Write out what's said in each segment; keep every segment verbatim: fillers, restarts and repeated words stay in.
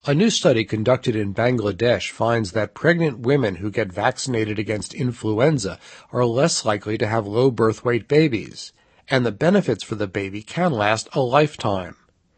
A new study conducted in Bangladesh finds that pregnant women who get vaccinated against influenza are less likely to have low birth weight babies, and the benefits for the baby can last a lifetime.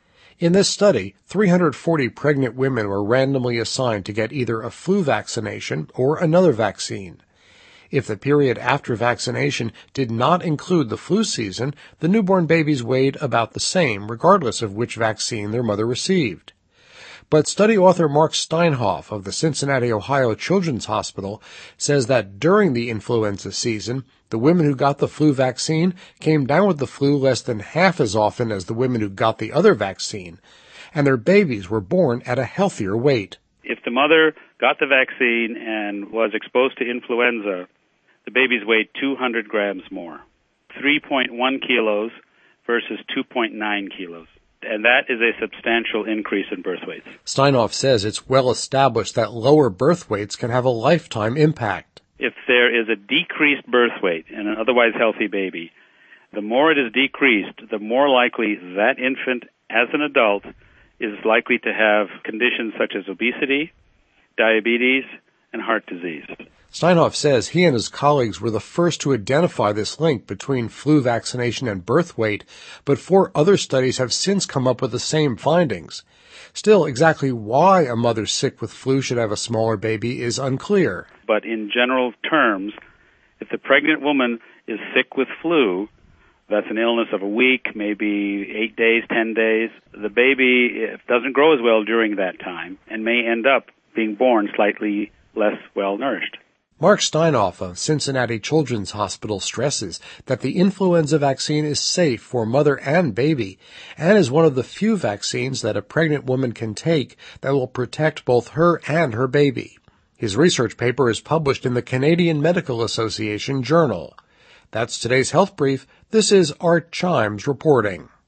In this study, three hundred forty pregnant women were randomly assigned to get either a flu vaccination or another vaccine. If the period after vaccination did not include the flu season, the newborn babies weighed about the same, regardless of which vaccine their mother received. But study author Mark Steinhoff of the Cincinnati, Ohio Children's Hospital says that during the influenza season, the women who got the flu vaccine came down with the flu less than half as often as the women who got the other vaccine, and their babies were born at a healthier weight. If the mother got the vaccine and was exposed to influenza, the babies weighed two hundred grams more, three point one kilos versus two point nine kilos. And that is a substantial increase in birth weights. Steinhoff says it's well established that lower birth weights can have a lifetime impact. If there is a decreased birth weight in an otherwise healthy baby, the more it is decreased, the more likely that infant, as an adult, is likely to have conditions such as obesity, diabetes, and heart disease. Steinhoff says he and his colleagues were the first to identify this link between flu vaccination and birth weight, but four other studies have since come up with the same findings. Still, exactly why a mother sick with flu should have a smaller baby is unclear. But in general terms, if the pregnant woman is sick with flu, that's an illness of a week, maybe eight days, ten days, the baby doesn't grow as well during that time and may end up being born slightly less well-nourished. Mark Steinhoff of Cincinnati Children's Hospital stresses that the influenza vaccine is safe for mother and baby and is one of the few vaccines that a pregnant woman can take that will protect both her and her baby. His research paper is published in the Canadian Medical Association Journal. That's today's Health Brief. This is Art Chimes reporting.